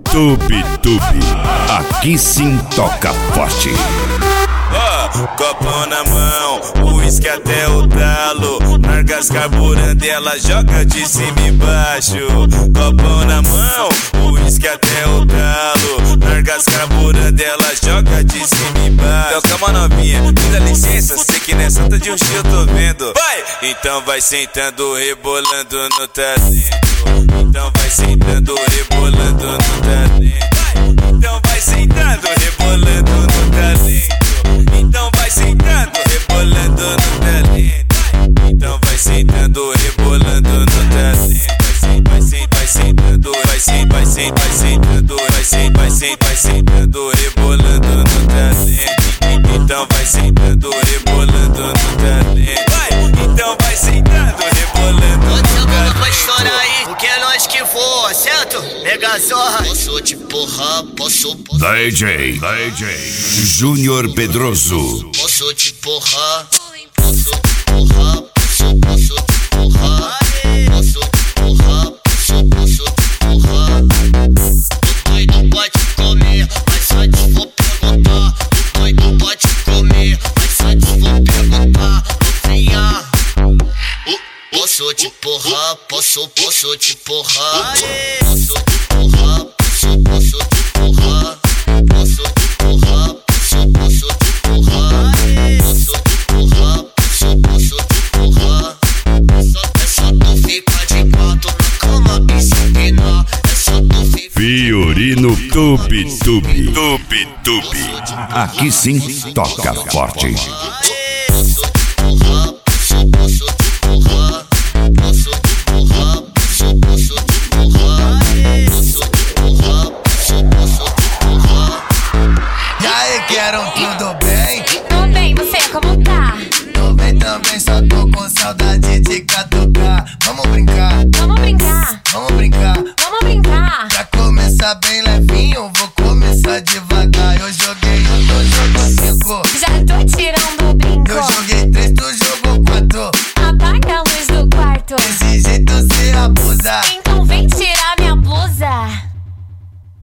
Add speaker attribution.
Speaker 1: Tube Tube, aqui sim toca forte.
Speaker 2: Copão na mão, uísque até o talo. Nargas carburando, ela joga de cima e baixo. Copão na mão, uísque até o talo. Nargas carburando, ela joga de cima e baixo. Então calma novinha, me dá licença, sei que nessa tá de um eu tô vendo. Vai! Então vai sentando, rebolando no talento. Então vai sentando, rebolando no talento. Então vai sentando, rebolando no talento. Então vai sentando, rebolando no talento. Então vai sentando, rebolando no talento. Vai sentando, vai sentando, vai sentando, rebolando no talento. Então vai sentando, rebolando no talento. Então vai sentando, rebolando no talento.
Speaker 3: Bota a mão pra estourar aí, porque é nós que voa, certo? Mega Zorra. Posso te porrar, posso.
Speaker 1: DJ Júnior Pedroso.
Speaker 3: Posso te porrar, posso te porrar, posso te porrar. Posso te porrar, posso te porrar. O doido pode comer, mas só te vou perguntar. O doido pode comer, mas só te vou perguntar. Novinha, posso te porrar, posso te porrar. Posso te porrar, posso te porrar. Posso te porrar, posso te porrar. Posso te porrar, posso te porrar. É só tu ficar de quatro na cama e se empinar. É só tu ficar.
Speaker 1: Fiorino Tube Tube, Tube Tube, aqui sim toca forte.
Speaker 3: Posso te porrar, posso te porrar. Posso te porrar, posso te porrar. Posso te porrar, posso te porrar.
Speaker 4: E aí, quero tudo bem?
Speaker 5: Tô bem, você como tá?
Speaker 4: Tô bem também, só tô com